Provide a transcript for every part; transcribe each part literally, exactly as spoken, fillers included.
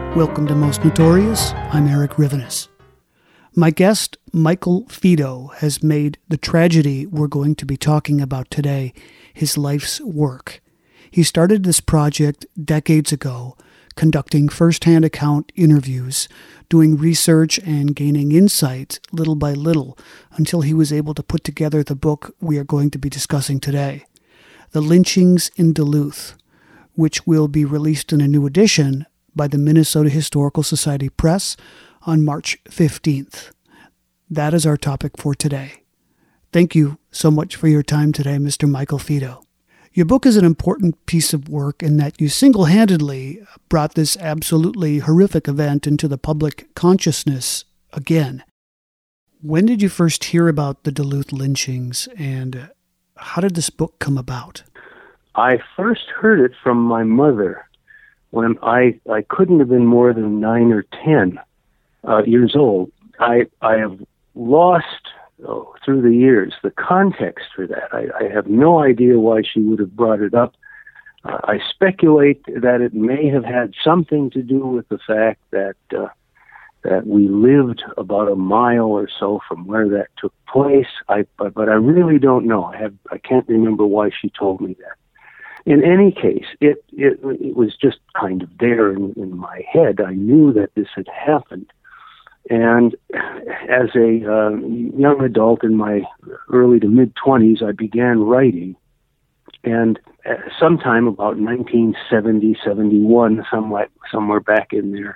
Welcome to Most Notorious. I'm Eric Rivenes. My guest, Michael Fido, has made the tragedy we're going to be talking about today his life's work. He started this project decades ago, conducting first-hand account interviews, doing research and gaining insight little by little until he was able to put together the book we are going to be discussing today, The Lynchings in Duluth, which will be released in a new edition by the Minnesota Historical Society Press on March fifteenth. That is our topic for today. Thank you so much for your time today, Mister Michael Fido. Your book is an important piece of work in that you single-handedly brought this absolutely horrific event into the public consciousness again. When did you first hear about the Duluth lynchings, and how did this book come about? I first heard it from my mother when I, I couldn't have been more than nine or ten uh, years old. I, I have lost oh, through the years the context for that. I, I have no idea why she would have brought it up. Uh, I speculate that it may have had something to do with the fact that uh, that we lived about a mile or so from where that took place. I but, but I really don't know. I have I can't remember why she told me that. In any case, it it, it was just kind of there in, in my head. I knew that this had happened. And as a uh, young adult in my early to mid-twenties, I began writing. And uh, sometime about nineteen seventy, seventy-one, somewhat, somewhere back in there,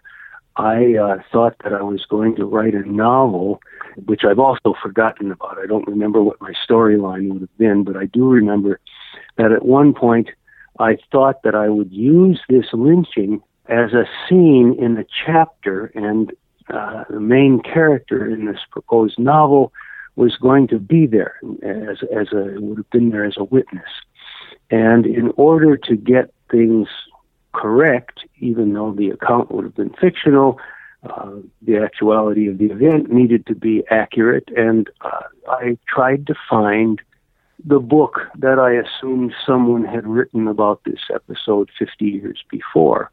I uh, thought that I was going to write a novel, which I've also forgotten about. I don't remember what my storyline would have been, but I do remember that at one point I thought that I would use this lynching as a scene in a chapter, and Uh, the main character in this proposed novel was going to be there as as a would have been there as a witness. And in order to get things correct, even though the account would have been fictional, uh, the actuality of the event needed to be accurate. And uh, I tried to find the book that I assumed someone had written about this episode fifty years before.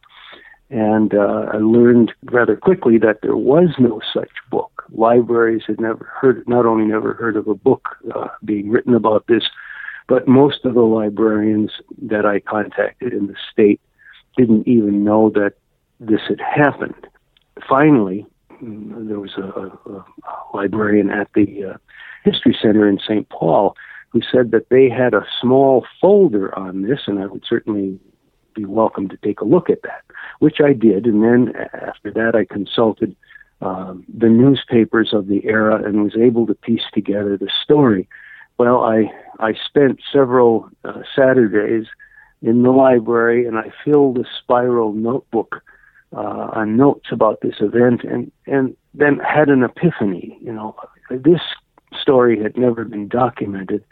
And uh, I learned rather quickly that there was no such book. Libraries had never heard, not only never heard of a book uh, being written about this, but most of the librarians that I contacted in the state didn't even know that this had happened. Finally, there was a, a, a librarian at the uh, History Center in Saint Paul who said that they had a small folder on this, and I would certainly be welcome to take a look at that, which I did. And then after that, I consulted um, the newspapers of the era and was able to piece together the story. Well, I I spent several uh, Saturdays in the library, and I filled a spiral notebook uh, on notes about this event, and, and then had an epiphany. You know, this story had never been documented,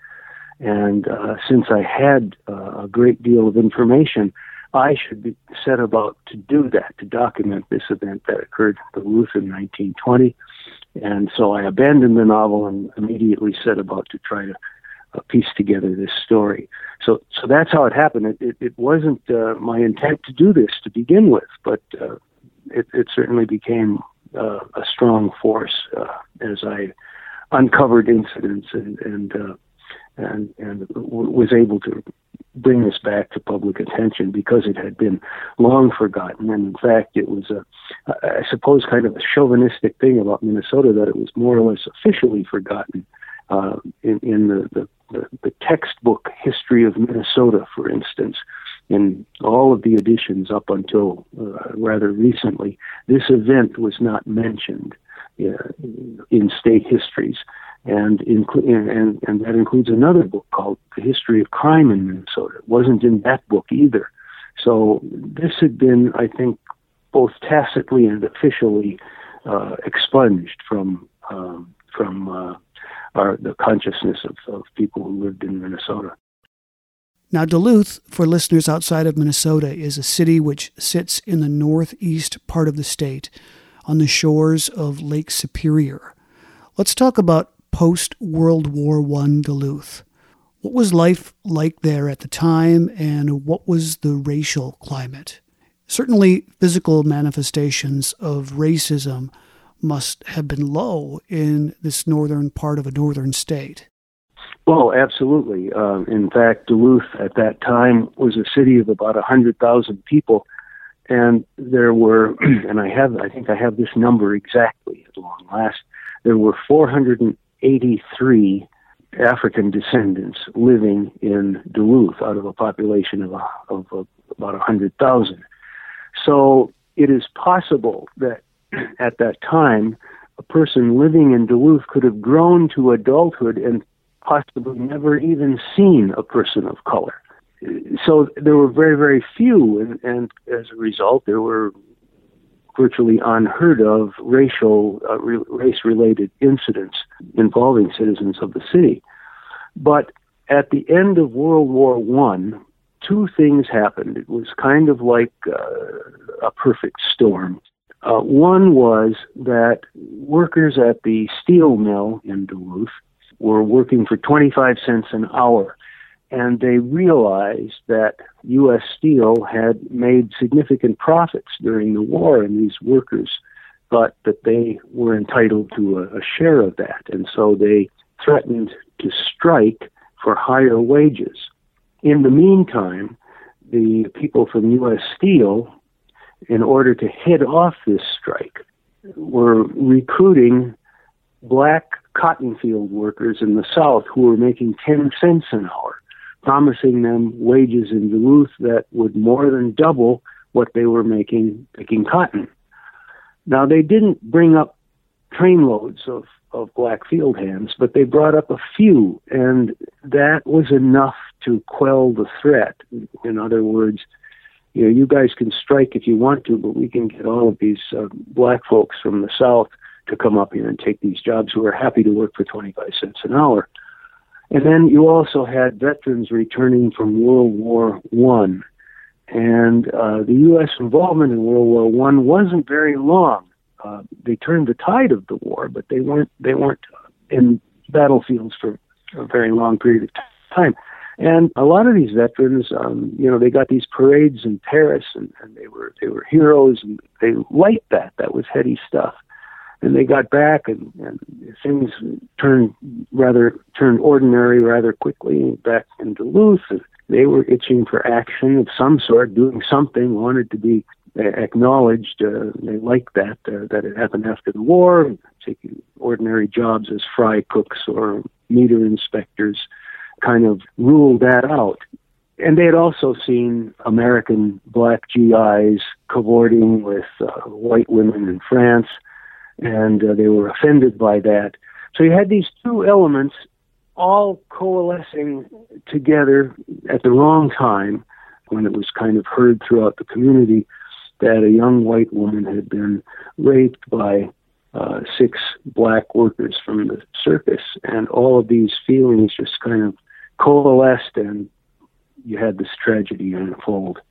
and uh, since I had uh, a great deal of information, I should be set about to do that, to document this event that occurred in Duluth in nineteen twenty. And so I abandoned the novel and immediately set about to try to uh, piece together this story. So so that's how it happened. It, it, it wasn't uh, my intent to do this to begin with, but uh, it, it certainly became uh, a strong force uh, as I uncovered incidents and and, uh, and, and w- was able to bring this back to public attention because it had been long forgotten. And in fact, it was a, I suppose, kind of a chauvinistic thing about Minnesota that it was more or less officially forgotten uh, in, in the, the, the, the textbook history of Minnesota, for instance. In all of the editions up until uh, rather recently, this event was not mentioned uh, in state histories. And, inclu- and and that includes another book called The History of Crime in Minnesota. It wasn't in that book either. So this had been, I think, both tacitly and officially uh, expunged from um, from uh, our the consciousness of, of people who lived in Minnesota. Now, Duluth, for listeners outside of Minnesota, is a city which sits in the northeast part of the state on the shores of Lake Superior. Let's talk about post-World War One Duluth. What was life like there at the time, and what was the racial climate? Certainly, physical manifestations of racism must have been low in this northern part of a northern state. Well, absolutely. Um, in fact, Duluth at that time was a city of about one hundred thousand people, and there were, and I have, I think I have this number exactly at long last, there were four hundred eighty-three African descendants living in Duluth out of a population of, of, of about one hundred thousand. So it is possible that at that time, a person living in Duluth could have grown to adulthood and possibly never even seen a person of color. So there were very, very few, and, and as a result, there were virtually unheard of racial, uh, re- race-related incidents involving citizens of the city. But at the end of World War One, two things happened. It was kind of like uh, a perfect storm. Uh, one was that workers at the steel mill in Duluth were working for twenty-five cents an hour, and they realized that U S Steel had made significant profits during the war, and these workers thought that they were entitled to a, a share of that, and so they threatened to strike for higher wages. In the meantime, the people from U S Steel, in order to head off this strike, were recruiting black cotton field workers in the South who were making ten cents an hour, promising them wages in Duluth that would more than double what they were making picking cotton. Now, they didn't bring up trainloads of, of black field hands, but they brought up a few, and that was enough to quell the threat. In other words, you know, you guys can strike if you want to, but we can get all of these uh, black folks from the South to come up here and take these jobs who are happy to work for twenty-five cents an hour. And then you also had veterans returning from World War One, and uh, the U S involvement in World War One wasn't very long. Uh, they turned the tide of the war, but they weren't they weren't in battlefields for a very long period of time. And a lot of these veterans, um, you know, they got these parades in Paris, and, and they were they were heroes, and they liked that. That was heady stuff. And they got back, and, and things turned rather turned ordinary rather quickly back in Duluth. They were itching for action of some sort, doing something, wanted to be acknowledged. Uh, they liked that, uh, that it happened after the war, taking ordinary jobs as fry cooks or meter inspectors, kind of ruled that out. And they had also seen American black G Is cavorting with uh, white women in France, and uh, they were offended by that. So you had these two elements all coalescing together at the wrong time, when it was kind of heard throughout the community that a young white woman had been raped by uh, six black workers from the circus. And all of these feelings just kind of coalesced, and you had this tragedy unfold.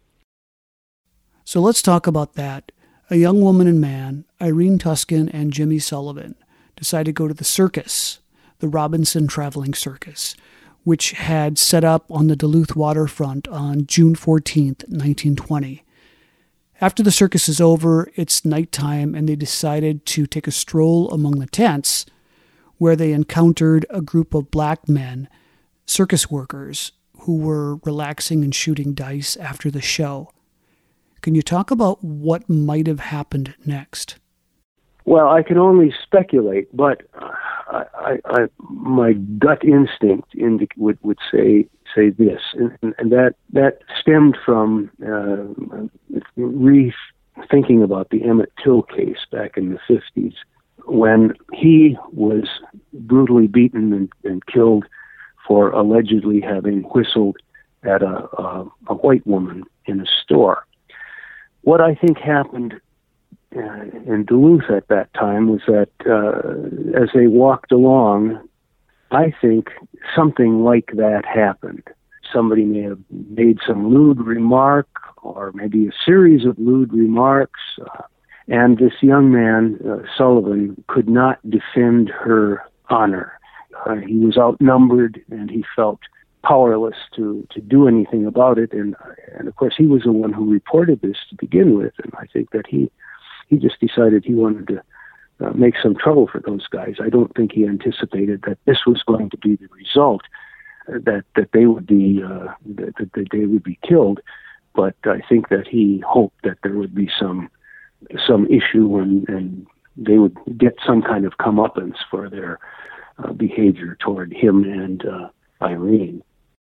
So let's talk about that. A young woman and man, Irene Tuscan and Jimmy Sullivan, decided to go to the circus, the Robinson Traveling Circus, which had set up on the Duluth waterfront on June fourteenth, nineteen twenty. After the circus is over, it's nighttime, and they decided to take a stroll among the tents, where they encountered a group of black men, circus workers, who were relaxing and shooting dice after the show. Can you talk about what might have happened next? Well, I can only speculate, but uh, I, I, I, my gut instinct indi- would, would say say this, and, and that that stemmed from uh, rethinking about the Emmett Till case back in the fifties, when he was brutally beaten and, and killed for allegedly having whistled at a, a, a white woman in a store. What I think happened uh, in Duluth at that time was that uh, as they walked along, I think something like that happened. Somebody may have made some lewd remark, or maybe a series of lewd remarks, uh, and this young man, uh, Sullivan, could not defend her honor. Uh, he was outnumbered, and he felt powerless to, to do anything about it. And, and of course, he was the one who reported this to begin with. And I think that he, he just decided he wanted to uh, make some trouble for those guys. I don't think he anticipated that this was going to be the result, uh, that, that they would be, uh, that, that they would be killed. But I think that he hoped that there would be some, some issue and, and they would get some kind of comeuppance for their uh, behavior toward him and uh, Irene.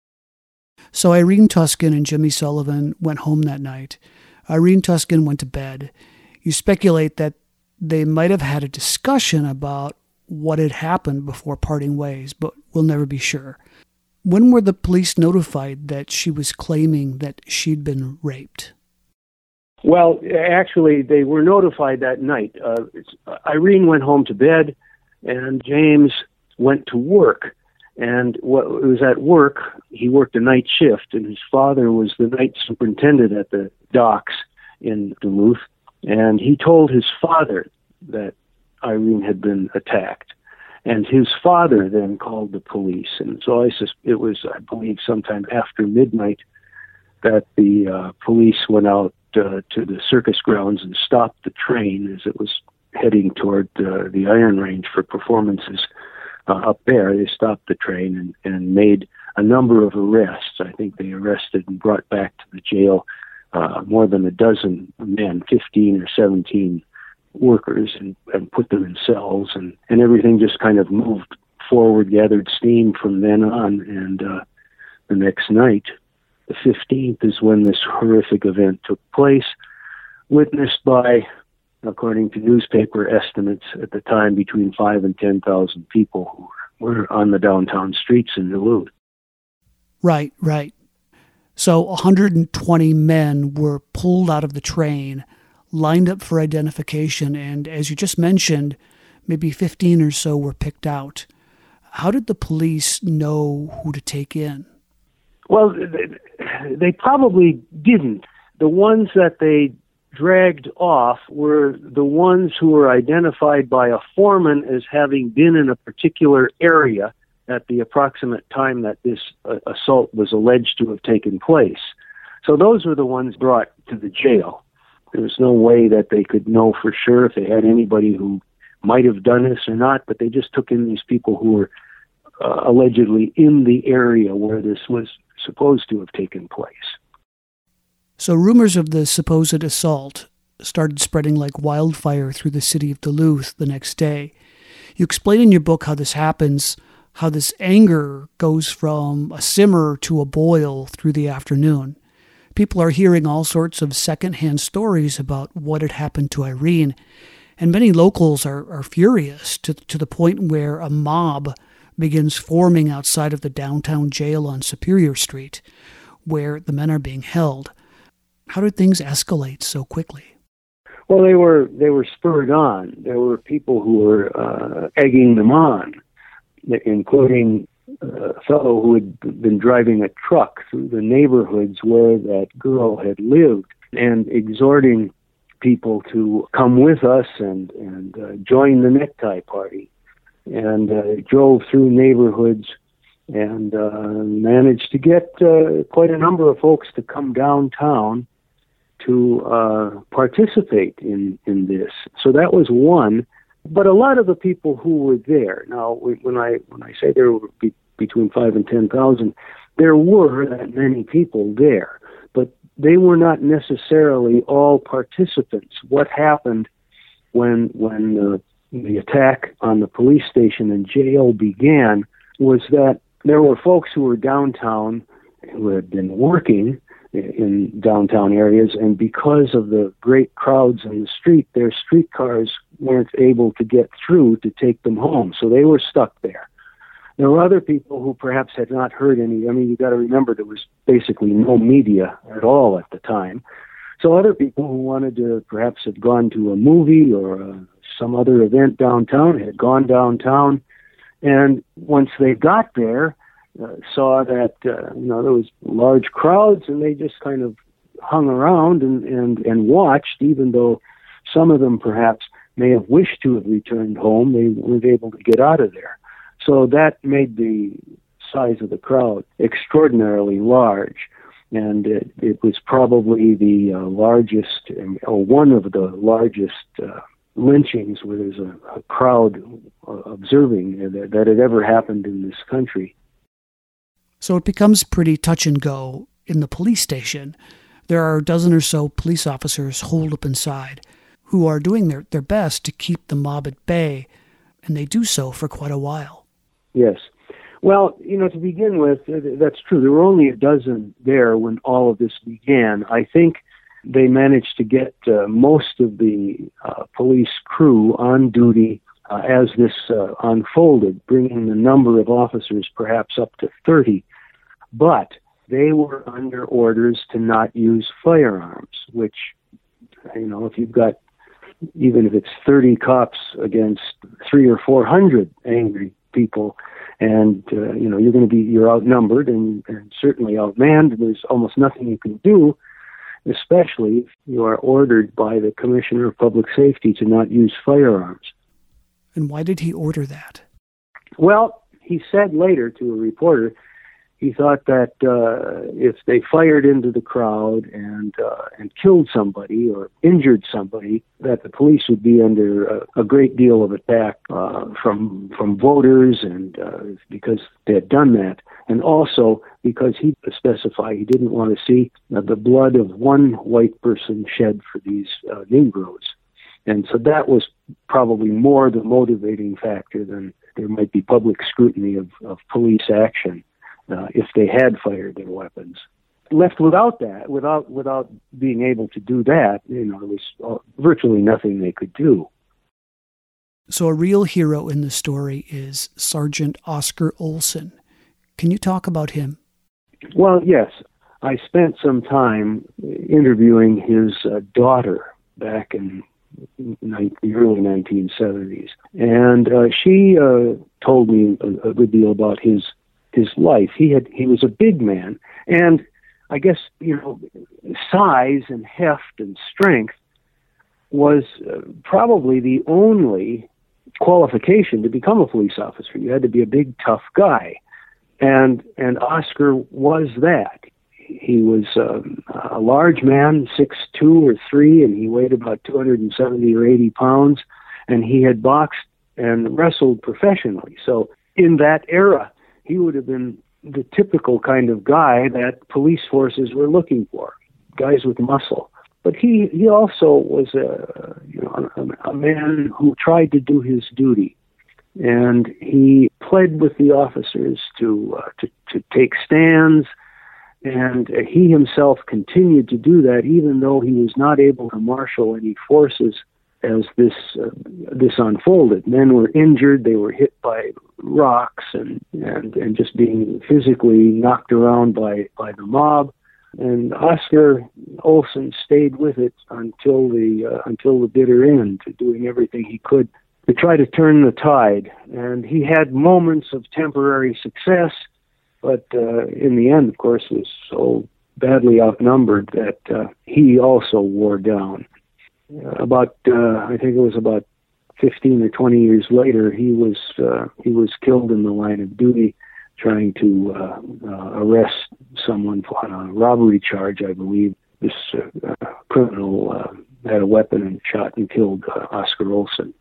So Irene Tusken and Jimmy Sullivan went home that night. Irene Tusken went to bed. You speculate that they might have had a discussion about what had happened before parting ways, but we'll never be sure. When were the police notified that she was claiming that she'd been raped? Well, actually, they were notified that night. Uh, Irene went home to bed, and James went to work. And what it was at work, he worked a night shift, and his father was the night superintendent at the docks in Duluth. And he told his father that Irene had been attacked. And his father then called the police. And so I sus- it was, I believe, sometime after midnight that the uh, police went out uh, to the circus grounds and stopped the train as it was heading toward uh, the Iron Range for performances. Uh, up there, they stopped the train and, and made a number of arrests. I think they arrested and brought back to the jail uh, more than a dozen men, fifteen or seventeen workers, and, and put them in cells. And, and everything just kind of moved forward, gathered steam from then on. And uh, the next night, the fifteenth, is when this horrific event took place, witnessed by, according to newspaper estimates at the time, between five and ten thousand people who were on the downtown streets in Duluth. Right, right. So one hundred twenty men were pulled out of the train, lined up for identification, and as you just mentioned, maybe fifteen or so were picked out. How did the police know who to take in? Well, they probably didn't. The ones that they dragged off were the ones who were identified by a foreman as having been in a particular area at the approximate time that this uh, assault was alleged to have taken place. So those were the ones brought to the jail. There was no way that they could know for sure if they had anybody who might have done this or not, but they just took in these people who were uh, allegedly in the area where this was supposed to have taken place. So rumors of the supposed assault started spreading like wildfire through the city of Duluth the next day. You explain in your book how this happens, how this anger goes from a simmer to a boil through the afternoon. People are hearing all sorts of secondhand stories about what had happened to Irene, and many locals are, are furious to, to the point where a mob begins forming outside of the downtown jail on Superior Street, where the men are being held. How did things escalate so quickly? Well, they were they were spurred on. There were people who were uh, egging them on, including a fellow who had been driving a truck through the neighborhoods where that girl had lived and exhorting people to come with us and, and uh, join the necktie party. And uh, drove through neighborhoods and uh, managed to get uh, quite a number of folks to come downtown to uh, participate in, in this. So that was one. But a lot of the people who were there, now when I when I say there were be, between five and ten thousand, there were that many people there, but they were not necessarily all participants. What happened when when uh, the attack on the police station and jail began was that there were folks who were downtown who had been working in downtown areas, and because of the great crowds in the street, their streetcars weren't able to get through to take them home, so they were stuck there. There were other people who perhaps had not heard any. I mean, you got to remember there was basically no media at all at the time. So other people who wanted to perhaps have gone to a movie or uh, some other event downtown had gone downtown, and once they got there, Uh, saw that uh, you know there was large crowds, and they just kind of hung around and, and, and watched, even though some of them perhaps may have wished to have returned home. They weren't able to get out of there. So that made the size of the crowd, extraordinarily large. And it, it was probably the uh, largest, or one of the largest uh, lynchings where there's a, a crowd uh, observing that, that had ever happened in this country. So it becomes pretty touch and go in the police station. There are a dozen or so police officers holed up inside who are doing their, their best to keep the mob at bay, and they do so for quite a while. Yes. Well, you know, to begin with, that's true. There were only a dozen there when all of this began. I think they managed to get uh, most of the uh, police crew on duty uh, as this uh, unfolded, bringing the number of officers perhaps up to thirty. But they were under orders to not use firearms, which, you know, if you've got, even if it's thirty cops against three or four hundred angry people, and, uh, you know, you're going to be, you're outnumbered and, and certainly outmanned, and there's almost nothing you can do, especially if you are ordered by the Commissioner of Public Safety to not use firearms. And why did he order that? Well, he said later to a reporter, he thought that uh, if they fired into the crowd and uh, and killed somebody or injured somebody, that the police would be under a, a great deal of attack uh, from from voters, and uh, because they had done that, and also because he specified he didn't want to see uh, the blood of one white person shed for these uh, Negroes, and so that was probably more the motivating factor than there might be public scrutiny of, of police action. Uh, if they had fired their weapons. Left without that, without without being able to do that, you know, there was uh, virtually nothing they could do. So a real hero in the story is Sergeant Oscar Olson. Can you talk about him? Well, yes. I spent some time interviewing his uh, daughter back in the early nineteen seventies. And uh, she uh, told me a, a good deal about his his life. He had he was a big man, and I guess, you know, size and heft and strength was uh, probably the only qualification to become a police officer. You had to be a big, tough guy, and and Oscar was that. He was um, a large man, six two or three, and he weighed about two hundred seventy or eighty pounds, and he had boxed and wrestled professionally. So in that era, he would have been the typical kind of guy that police forces were looking for, guys with muscle. But he, he also was a, you know, a, a man who tried to do his duty, and he pled with the officers to uh, to, to take stands, and uh, he himself continued to do that, even though he was not able to marshal any forces as this uh, this unfolded. Men were injured, they were hit by rocks and, and, and just being physically knocked around by, by the mob. And Oscar Olson stayed with it until the uh, until the bitter end, doing everything he could to try to turn the tide. And he had moments of temporary success, but uh, in the end, of course, was so badly outnumbered that uh, he also wore down. About, uh, I think it was about fifteen or twenty years later, he was uh, he was killed in the line of duty, trying to uh, uh, arrest someone on a robbery charge. I believe this uh, uh, criminal uh, had a weapon and shot and killed uh, Oscar Olson.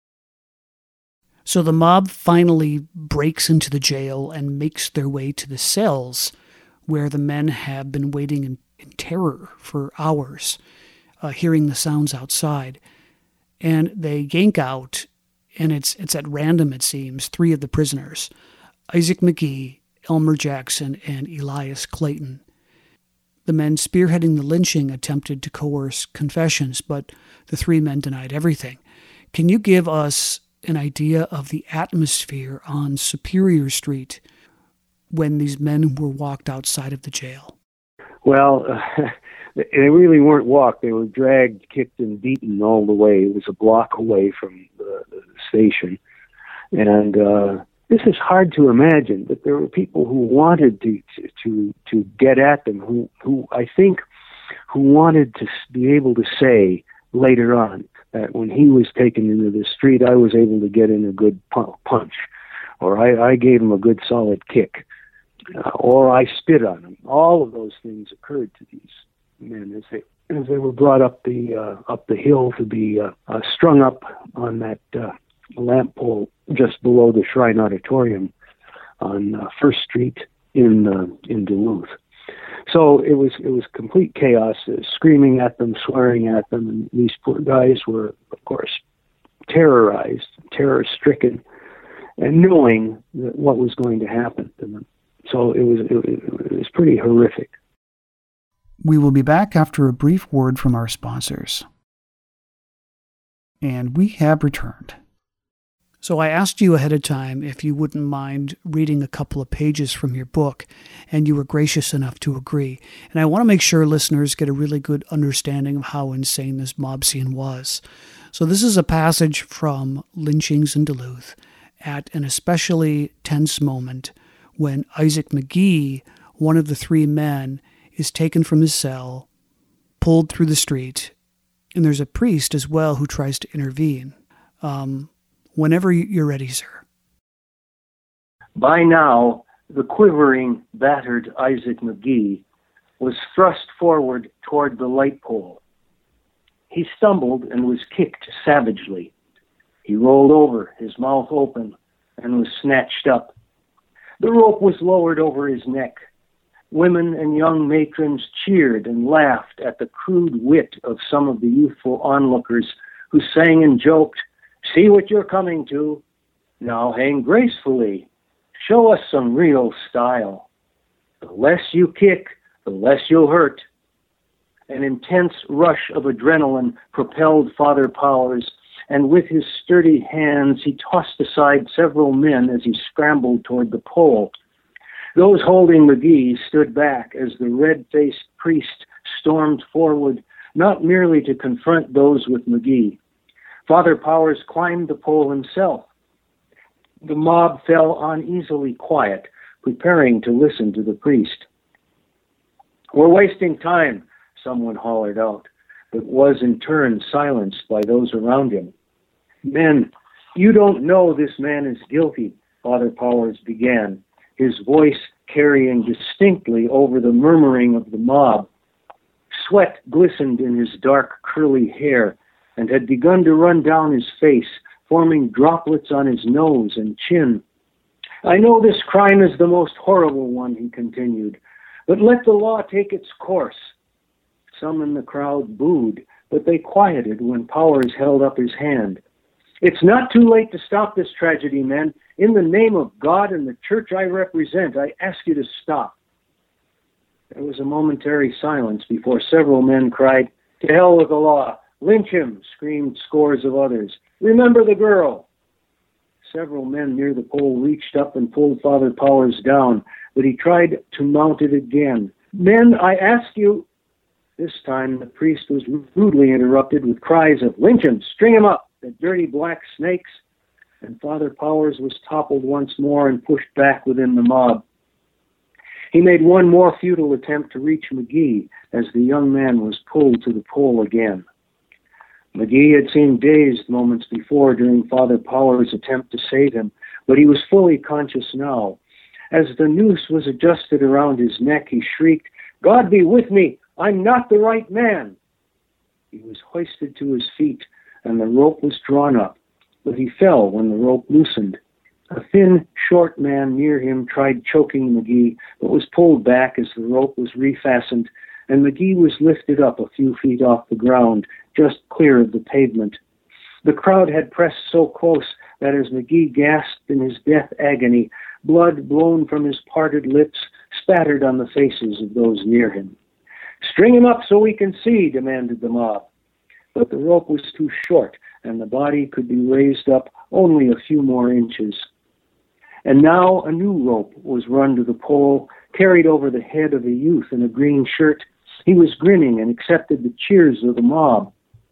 So the mob finally breaks into the jail and makes their way to the cells, where the men have been waiting in, in terror for hours. Uh, hearing the sounds outside, and they yank out, and it's it's at random, it seems, three of the prisoners, Isaac McGee, Elmer Jackson, and Elias Clayton. The men spearheading the lynching attempted to coerce confessions, but the three men denied everything. Can you give us an idea of the atmosphere on Superior Street when these men were walked outside of the jail? Well, uh, they really weren't walked. They were dragged, kicked, and beaten all the way. It was a block away from the, the station. And uh, this is hard to imagine, but there were people who wanted to to to get at them, who, who I think, who wanted to be able to say later on that when he was taken into the street, I was able to get in a good punch, or I, I gave him a good solid kick. uh, or I spit on them. All of those things occurred to these men as they as they were brought up the uh, up the hill to be uh, uh, strung up on that uh, lamp pole just below the Shrine Auditorium on uh, First Street in uh, in Duluth. So it was it was complete chaos, uh, screaming at them, swearing at them, and these poor guys were, of course, terrorized, terror-stricken, and knowing that what was going to happen to them. So it was it, it was pretty horrific. We will be back after a brief word from our sponsors. And we have returned. So I asked you ahead of time if you wouldn't mind reading a couple of pages from your book, and you were gracious enough to agree. And I want to make sure listeners get a really good understanding of how insane this mob scene was. So this is a passage from Lynchings in Duluth at an especially tense moment when Isaac McGee, one of the three men, is taken from his cell, pulled through the street, and there's a priest as well who tries to intervene. Um, whenever you're ready, sir. By now, the quivering, battered Isaac McGee was thrust forward toward the light pole. He stumbled and was kicked savagely. He rolled over, his mouth open, and was snatched up. The rope was lowered over his neck. Women and young matrons cheered and laughed at the crude wit of some of the youthful onlookers who sang and joked, "See what you're coming to. Now hang gracefully. Show us some real style. The less you kick, the less you'll hurt." An intense rush of adrenaline propelled Father Powers, and with his sturdy hands he tossed aside several men as he scrambled toward the pole. Those holding McGee stood back as the red-faced priest stormed forward, not merely to confront those with McGee. Father Powers climbed the pole himself. The mob fell uneasily quiet, preparing to listen to the priest. "We're wasting time," someone hollered out, but was in turn silenced by those around him. "Men, you don't know this man is guilty," Father Powers began, his voice carrying distinctly over the murmuring of the mob. Sweat glistened in his dark, curly hair and had begun to run down his face, forming droplets on his nose and chin. "I know this crime is the most horrible one," he continued, "but let the law take its course." Some in the crowd booed, but they quieted when Powers held up his hand. "It's not too late to stop this tragedy, men. In the name of God and the church I represent, I ask you to stop." There was a momentary silence before several men cried, "To hell with the law! Lynch him!" screamed scores of others. "Remember the girl!" Several men near the pole reached up and pulled Father Powers down, but he tried to mount it again. "Men, I ask you..." This time the priest was rudely interrupted with cries of, "Lynch him! String him up! The dirty black snakes!" And Father Powers was toppled once more and pushed back within the mob. He made one more futile attempt to reach McGee as the young man was pulled to the pole again. McGee had seemed dazed moments before during Father Powers' attempt to save him, but he was fully conscious now. As the noose was adjusted around his neck, he shrieked, "God be with me! I'm not the right man!" He was hoisted to his feet, and the rope was drawn up, but he fell when the rope loosened. A thin, short man near him tried choking McGee, but was pulled back as the rope was refastened, and McGee was lifted up a few feet off the ground, just clear of the pavement. The crowd had pressed so close that as McGee gasped in his death agony, blood blown from his parted lips spattered on the faces of those near him. "String him up so we can see," demanded the mob. But the rope was too short, and the body could be raised up only a few more inches. And now a new rope was run to the pole, carried over the head of a youth in a green shirt. He was grinning and accepted the cheers of the mob.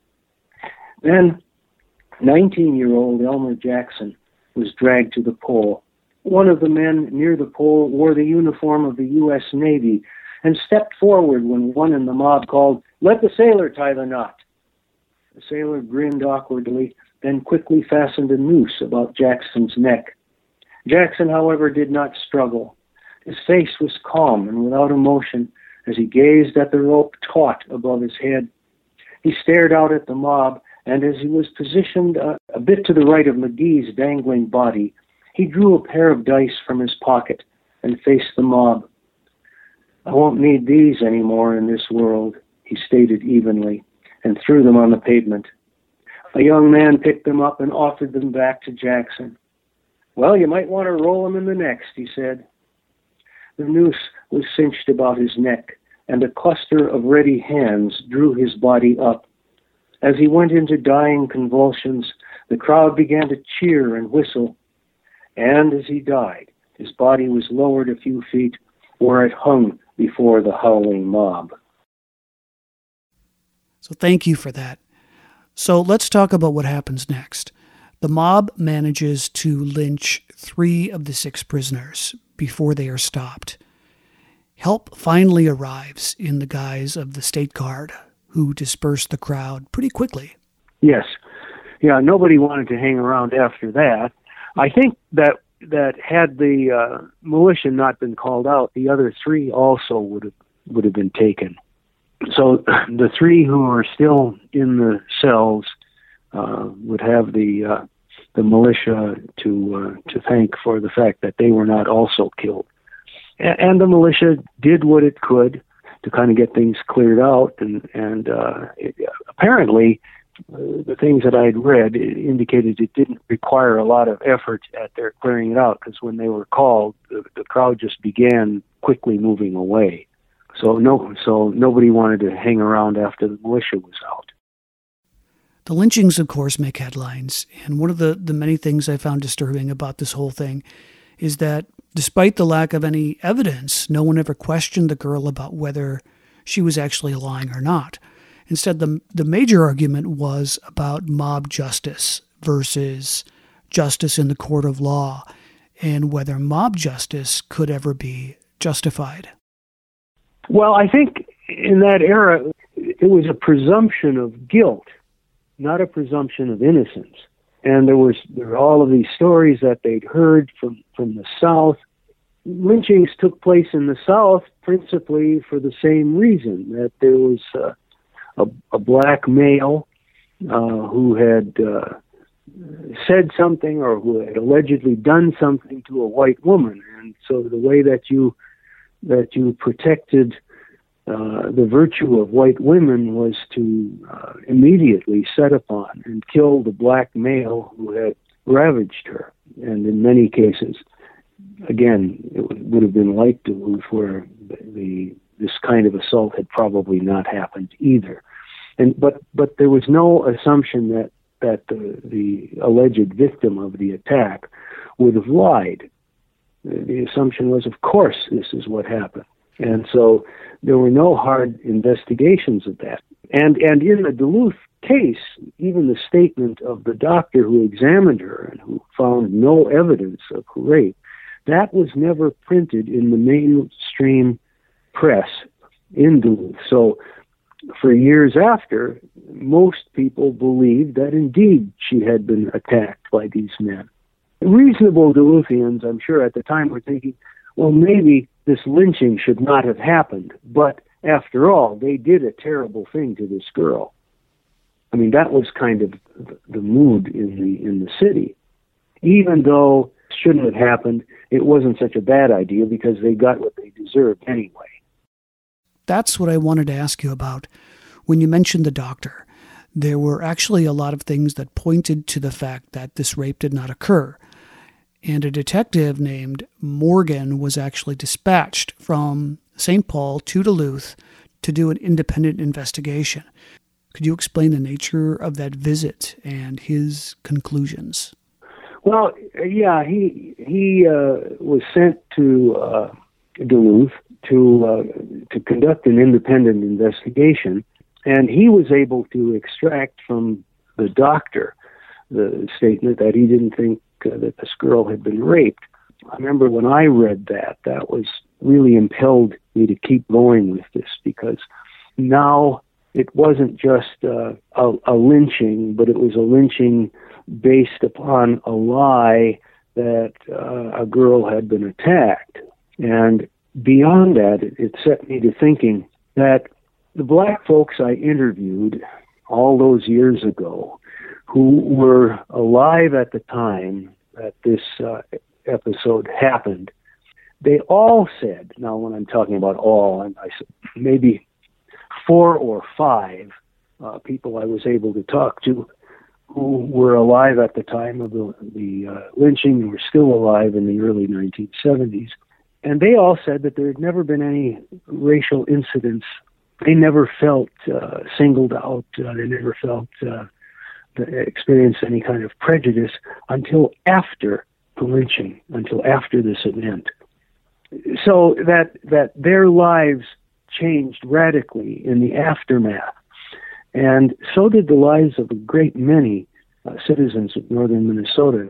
Then nineteen-year-old Elmer Jackson was dragged to the pole. One of the men near the pole wore the uniform of the U S Navy and stepped forward when one in the mob called, "Let the sailor tie the knot." The sailor grinned awkwardly, then quickly fastened a noose about Jackson's neck. Jackson, however, did not struggle. His face was calm and without emotion as he gazed at the rope taut above his head. He stared out at the mob, and as he was positioned uh, a bit to the right of McGee's dangling body, he drew a pair of dice from his pocket and faced the mob. "I won't need these anymore in this world," he stated evenly, and threw them on the pavement. A young man picked them up and offered them back to Jackson. "Well, you might want to roll them in the next," he said. The noose was cinched about his neck, and a cluster of ready hands drew his body up. As he went into dying convulsions, the crowd began to cheer and whistle. And as he died, his body was lowered a few feet, where it hung before the howling mob. So thank you for that. So let's talk about what happens next. The mob manages to lynch three of the six prisoners before they are stopped. Help finally arrives in the guise of the state guard, who dispersed the crowd pretty quickly. Yes. Yeah, nobody wanted to hang around after that. I think that that had the uh, militia not been called out, the other three also would have would have been taken. So the three who are still in the cells uh, would have the uh, the militia to uh, to thank for the fact that they were not also killed. A- and the militia did what it could to kind of get things cleared out, and and uh, it, apparently uh, the things that I'd read indicated it didn't require a lot of effort at their clearing it out, because when they were called, the, the crowd just began quickly moving away. So no, so nobody wanted to hang around after the militia was out. The lynchings, of course, make headlines, and one of the, the many things I found disturbing about this whole thing is that despite the lack of any evidence, no one ever questioned the girl about whether she was actually lying or not. Instead, the the major argument was about mob justice versus justice in the court of law, and whether mob justice could ever be justified. Well, I think in that era, it was a presumption of guilt, not a presumption of innocence. And there was there were all of these stories that they'd heard from, from the South. Lynchings took place in the South principally for the same reason, that there was uh, a, a black male uh, who had uh, said something or who had allegedly done something to a white woman. And so the way that you that you protected uh, the virtue of white women was to uh, immediately set upon and kill the black male who had ravaged her. And in many cases, again, it would have been like Duluth, where the this kind of assault had probably not happened either. And but but there was no assumption that that the, the alleged victim of the attack would have lied. The assumption was, of course, this is what happened. And so there were no hard investigations of that. And and in the Duluth case, even the statement of the doctor who examined her and who found no evidence of rape, that was never printed in the mainstream press in Duluth. So for years after, most people believed that indeed she had been attacked by these men. Reasonable Duluthians, I'm sure, at the time were thinking, well, maybe this lynching should not have happened. But after all, they did a terrible thing to this girl. I mean, that was kind of the mood in the in the city. Even though it shouldn't have happened, it wasn't such a bad idea because they got what they deserved anyway. That's what I wanted to ask you about. When you mentioned the doctor, there were actually a lot of things that pointed to the fact that this rape did not occur. And a detective named Morgan was actually dispatched from Saint Paul to Duluth to do an independent investigation. Could you explain the nature of that visit and his conclusions? Well, yeah, he he uh, was sent to uh, Duluth to uh, to conduct an independent investigation, and he was able to extract from the doctor the statement that he didn't think uh, that this girl had been raped. I remember when I read that, that was really impelled me to keep going with this, because now it wasn't just uh, a, a lynching, but it was a lynching based upon a lie that uh, a girl had been attacked. And beyond that, it, it set me to thinking that the black folks I interviewed all those years ago, who were alive at the time that this uh, episode happened, they all said, now when I'm talking about all, I, I maybe four or five uh, people I was able to talk to who were alive at the time of the, the uh, lynching and were still alive in the early nineteen seventies. And they all said that there had never been any racial incidents. They never felt uh, singled out. Uh, they never felt uh, experienced any kind of prejudice until after the lynching, until after this event. So that that their lives changed radically in the aftermath. And so did the lives of a great many uh, citizens of northern Minnesota.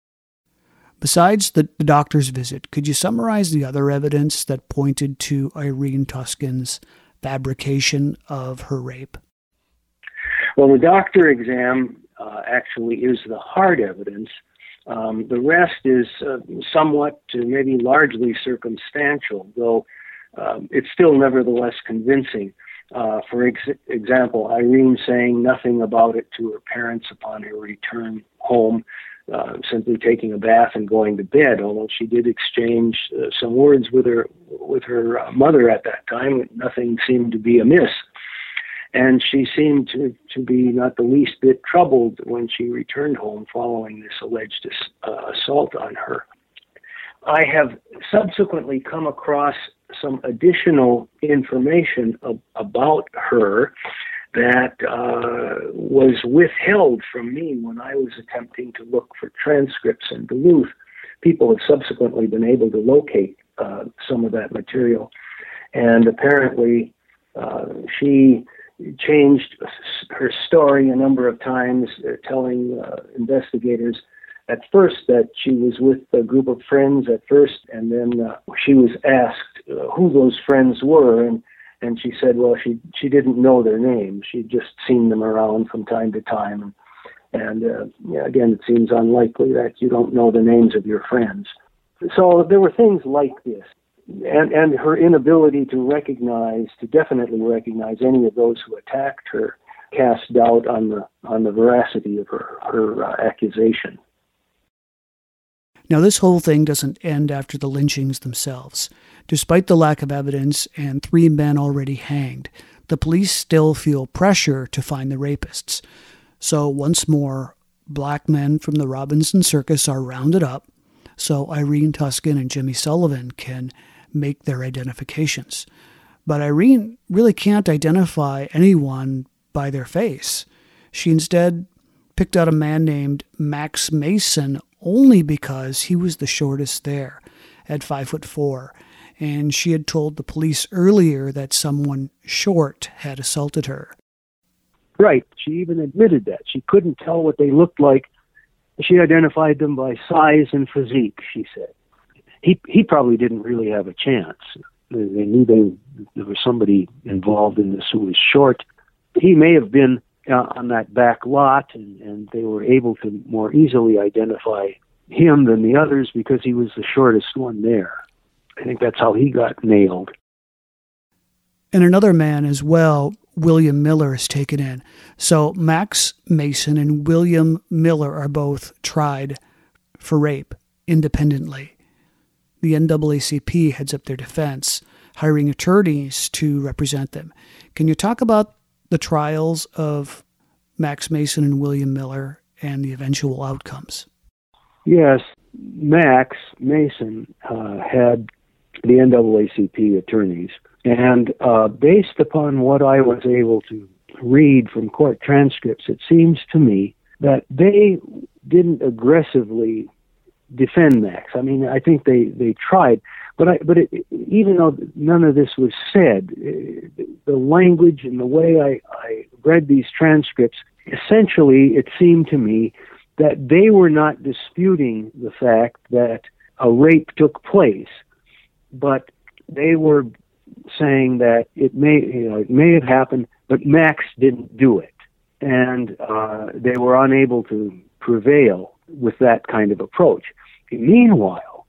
Besides the, the doctor's visit, could you summarize the other evidence that pointed to Irene Tuskin's fabrication of her rape? Well, the doctor exam uh, actually is the hard evidence. Um, the rest is uh, somewhat to maybe largely circumstantial, though um, it's still nevertheless convincing. Uh, for ex- example, Irene saying nothing about it to her parents upon her return home, uh, simply taking a bath and going to bed, although she did exchange uh, some words with her with her uh, mother at that time. Nothing seemed to be amiss. And she seemed to, to be not the least bit troubled when she returned home following this alleged uh, assault on her. I have subsequently come across some additional information ab- about her that uh, was withheld from me when I was attempting to look for transcripts in Duluth. People have subsequently been able to locate uh, some of that material. And apparently uh, she changed her story a number of times, uh, telling uh, investigators at first that she was with a group of friends at first, and then uh, she was asked uh, who those friends were, and, and she said, well, she she didn't know their names. She'd just seen them around from time to time. And, and uh, yeah, again, it seems unlikely that you don't know the names of your friends. So there were things like this. And, and her inability to recognize, to definitely recognize any of those who attacked her, cast doubt on the on the veracity of her, her uh, accusation. Now, this whole thing doesn't end after the lynchings themselves. Despite the lack of evidence and three men already hanged, the police still feel pressure to find the rapists. So once more, black men from the Robinson Circus are rounded up so Irene Tuskin and Jimmy Sullivan can make their identifications. But Irene really can't identify anyone by their face. She instead picked out a man named Max Mason only because he was the shortest there, at five foot four, and she had told the police earlier that someone short had assaulted her. Right. She even admitted that. She couldn't tell what they looked like. She identified them by size and physique, she said. He he probably didn't really have a chance. They knew they, there was somebody involved in this who was short. He may have been uh, on that back lot, and, and they were able to more easily identify him than the others because he was the shortest one there. I think that's how he got nailed. And another man as well, William Miller, is taken in. So Max Mason and William Miller are both tried for rape independently. The N double A C P heads up their defense, hiring attorneys to represent them. Can you talk about the trials of Max Mason and William Miller and the eventual outcomes? Yes, Max Mason uh, had the N double A C P attorneys, and uh, based upon what I was able to read from court transcripts, it seems to me that they didn't aggressively defend Max. I mean, I think they, they tried, but I, but it, even though none of this was said, the language and the way I, I read these transcripts, essentially it seemed to me that they were not disputing the fact that a rape took place, but they were saying that it may, you know, it may have happened, but Max didn't do it, and uh, they were unable to prevail with that kind of approach. Meanwhile,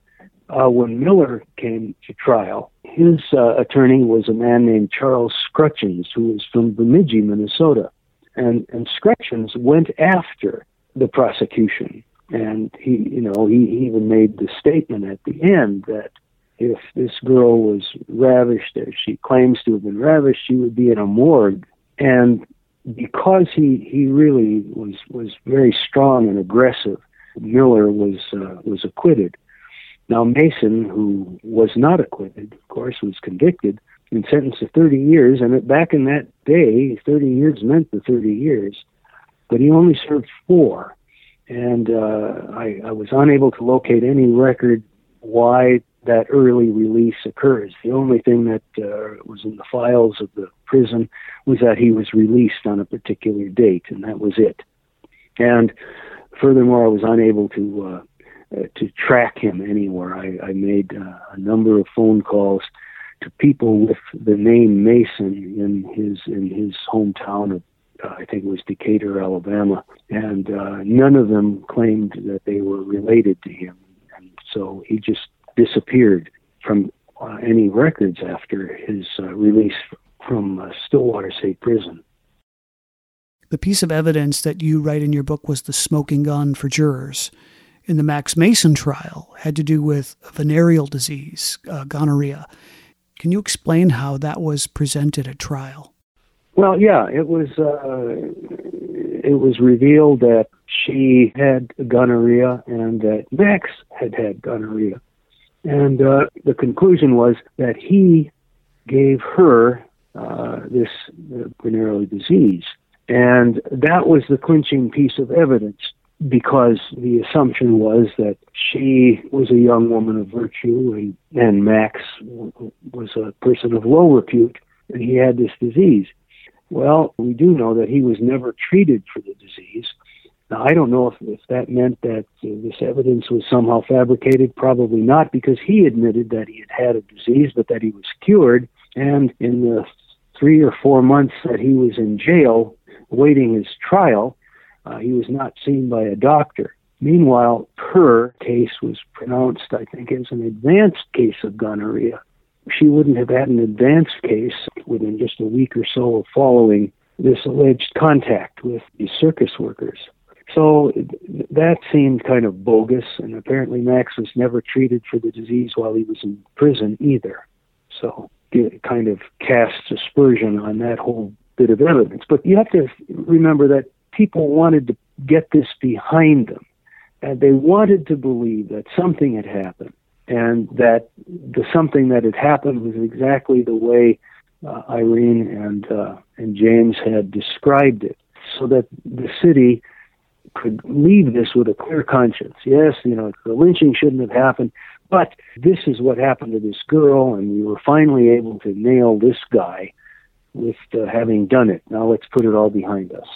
uh, when Miller came to trial, his uh, attorney was a man named Charles Scrutchins, who was from Bemidji, Minnesota. And, and Scrutchins went after the prosecution. And he, you know, he, he even made the statement at the end that if this girl was ravished, as she claims to have been ravished, she would be in a morgue. And because he, he really was, was very strong and aggressive, Miller was uh, was acquitted. Now Mason, who was not acquitted, of course, was convicted and sentenced to thirty years. And back in that day, thirty years meant the thirty years, but he only served four. And uh, I, I was unable to locate any record why that early release occurs. The only thing that uh, was in the files of the prison was that he was released on a particular date, and that was it. And furthermore, I was unable to uh, uh, to track him anywhere. I, I made uh, a number of phone calls to people with the name Mason in his in his hometown of uh, I think it was Decatur, Alabama, and uh, none of them claimed that they were related to him, and so he just disappeared from uh, any records after his uh, release from uh, Stillwater State Prison. The piece of evidence that you write in your book was the smoking gun for jurors. In the Max Mason trial, had to do with venereal disease, uh, gonorrhea. Can you explain how that was presented at trial? Well, yeah, it was. Uh, it was revealed that she had gonorrhea and that Max had had gonorrhea, and uh, the conclusion was that he gave her uh, this uh, venereal disease. And that was the clinching piece of evidence, because the assumption was that she was a young woman of virtue and, and Max w- was a person of low repute, and he had this disease. Well, we do know that he was never treated for the disease. Now, I don't know if, if that meant that uh, this evidence was somehow fabricated. Probably not, because he admitted that he had had a disease, but that he was cured. And in the three or four months that he was in jail, awaiting his trial, uh, he was not seen by a doctor. Meanwhile, her case was pronounced, I think, as an advanced case of gonorrhea. She wouldn't have had an advanced case within just a week or so of following this alleged contact with the circus workers. So th- that seemed kind of bogus, and apparently Max was never treated for the disease while he was in prison either. So it kind of casts aspersion on that whole bit of evidence. But you have to remember that people wanted to get this behind them, and they wanted to believe that something had happened, and that the something that had happened was exactly the way uh, Irene and uh, and James had described it, so that the city could leave this with a clear conscience. Yes, you know, the lynching shouldn't have happened, but this is what happened to this girl, and we were finally able to nail this guy with uh, having done it. Now let's put it all behind us.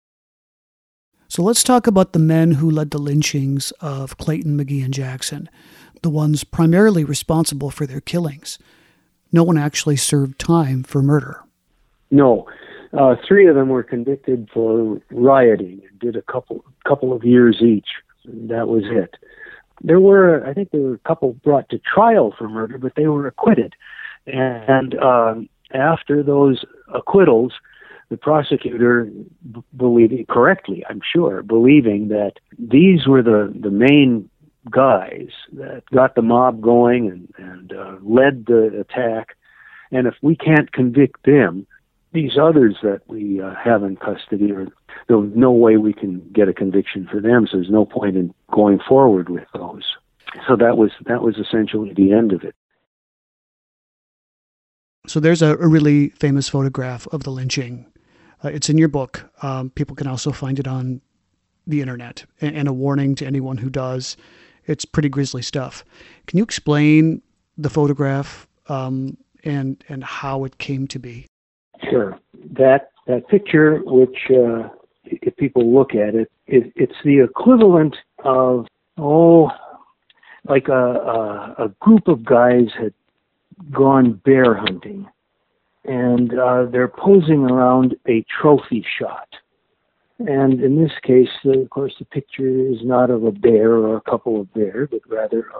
So let's talk about the men who led the lynchings of Clayton, McGee, and Jackson, the ones primarily responsible for their killings. No one actually served time for murder. No. Uh, three of them were convicted for rioting and did a couple couple of years each. That was it. There were, I think there were a couple brought to trial for murder, but they were acquitted. And uh, after those acquittals, the prosecutor, b- believing correctly, I'm sure, believing that these were the, the main guys that got the mob going and, and uh, led the attack, and if we can't convict them, these others that we uh, have in custody, or there's no way we can get a conviction for them, so there's no point in going forward with those. So that was that was essentially the end of it. So there's a, a really famous photograph of the lynching. Uh, it's in your book. Um, people can also find it on the internet. And, and a warning to anyone who does, it's pretty grisly stuff. Can you explain the photograph um, and and how it came to be? Sure. That that picture, which uh, if people look at it, it, it's the equivalent of, oh, like a, a, a group of guys had gone bear hunting, and uh, they're posing around a trophy shot. And in this case, uh, of course, the picture is not of a bear or a couple of bears, but rather of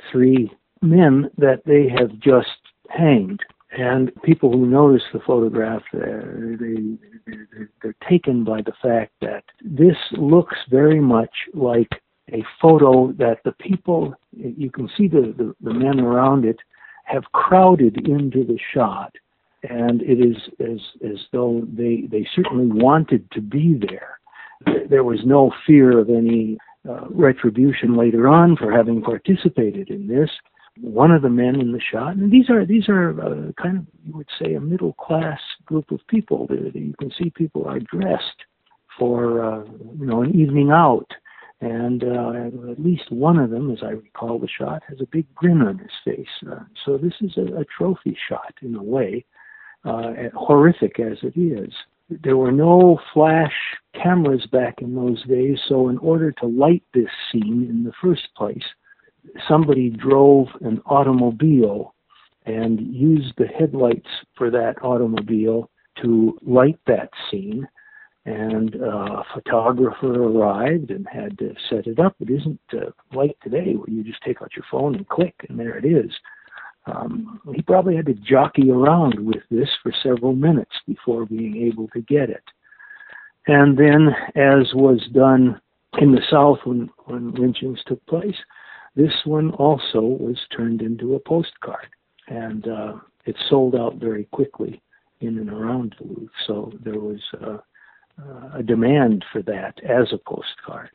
three men that they have just hanged. And people who notice the photograph, uh, they, they're, they're taken by the fact that this looks very much like a photo that the people, you can see the, the, the men around it, have crowded into the shot. And it is as, as though they, they certainly wanted to be there. There was no fear of any uh, retribution later on for having participated in this. One of the men in the shot, and these are these are uh, kind of, you would say, a middle class group of people. They, they, you can see people are dressed for uh, you know an evening out, and uh, at least one of them, as I recall the shot, has a big grin on his face. Uh, so this is a, a trophy shot in a way, uh, horrific as it is. There were no flash cameras back in those days, so in order to light this scene in the first place, somebody drove an automobile and used the headlights for that automobile to light that scene. And uh, a photographer arrived and had to set it up. It isn't uh, like today where you just take out your phone and click, and there it is. Um, he probably had to jockey around with this for several minutes before being able to get it. And then, as was done in the South when, when lynchings took place, this one also was turned into a postcard, and uh, it sold out very quickly in and around Duluth. So there was uh, uh, a demand for that as a postcard.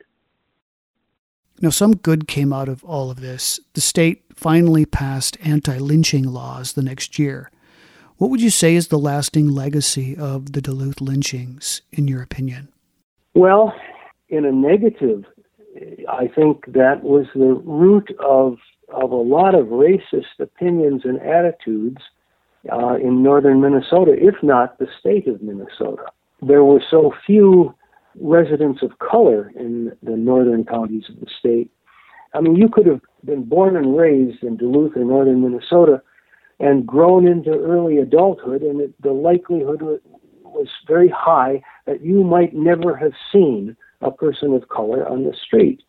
Now, some good came out of all of this. The state finally passed anti-lynching laws the next year. What would you say is the lasting legacy of the Duluth lynchings, in your opinion? Well, in a negative, I think that was the root of of a lot of racist opinions and attitudes uh, in northern Minnesota, if not the state of Minnesota. There were so few residents of color in the northern counties of the state. I mean, you could have been born and raised in Duluth or northern Minnesota and grown into early adulthood, and it, the likelihood was very high that you might never have seen a person of color on the street.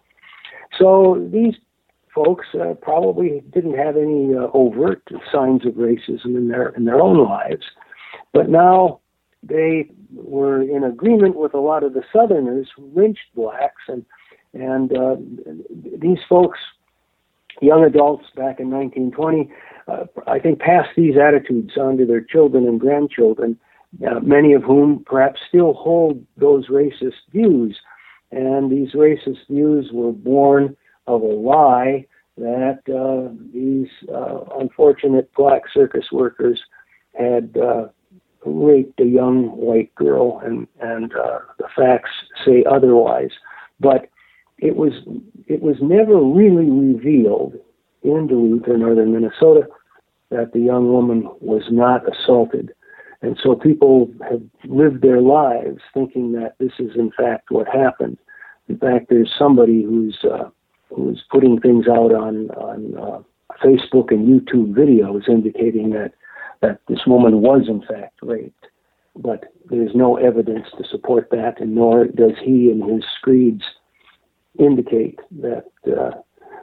So these folks uh, probably didn't have any uh, overt signs of racism in their in their own lives, but now they were in agreement with a lot of the Southerners who lynched blacks, and and uh, these folks, young adults back in nineteen twenty, uh, I think passed these attitudes on to their children and grandchildren, uh, many of whom perhaps still hold those racist views. And these racist views were born of a lie that uh, these uh, unfortunate black circus workers had uh, raped a young white girl, and and uh, the facts say otherwise. But it was it was never really revealed in Duluth or northern Minnesota that the young woman was not assaulted. And so people have lived their lives thinking that this is in fact what happened. In fact, there's somebody who's uh, who's putting things out on on uh, Facebook and YouTube videos indicating that that this woman was in fact raped, but there's no evidence to support that, and nor does he in his screeds indicate that uh,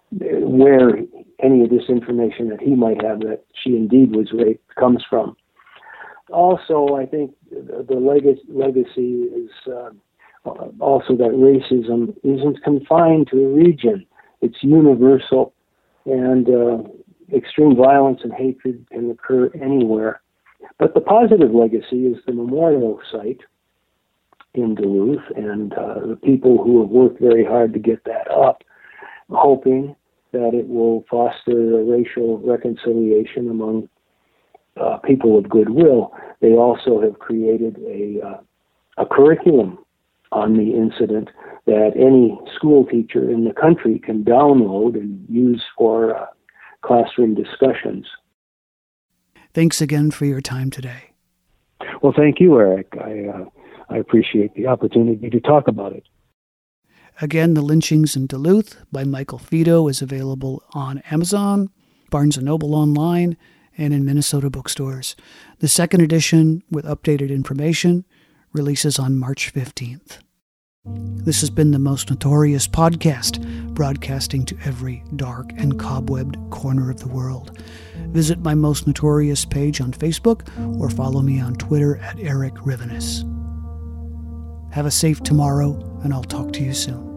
where any of this information that he might have that she indeed was raped comes from. Also, I think the leg- legacy is uh, also that racism isn't confined to a region. It's universal, and uh, extreme violence and hatred can occur anywhere. But the positive legacy is the memorial site in Duluth, and uh, the people who have worked very hard to get that up, hoping that it will foster a racial reconciliation among uh, people of goodwill. They also have created a uh, a curriculum on the incident that any school teacher in the country can download and use for uh, classroom discussions. Thanks again for your time today. Well, thank you, Eric. I uh, I appreciate the opportunity to talk about it. Again, The Lynchings in Duluth by Michael Fido is available on Amazon, Barnes and Noble online, and in Minnesota bookstores. The second edition, with updated information, releases on March fifteenth. This has been the Most Notorious Podcast, broadcasting to every dark and cobwebbed corner of the world. Visit my Most Notorious page on Facebook or follow me on Twitter at Eric Rivenes. Have a safe tomorrow, and I'll talk to you soon.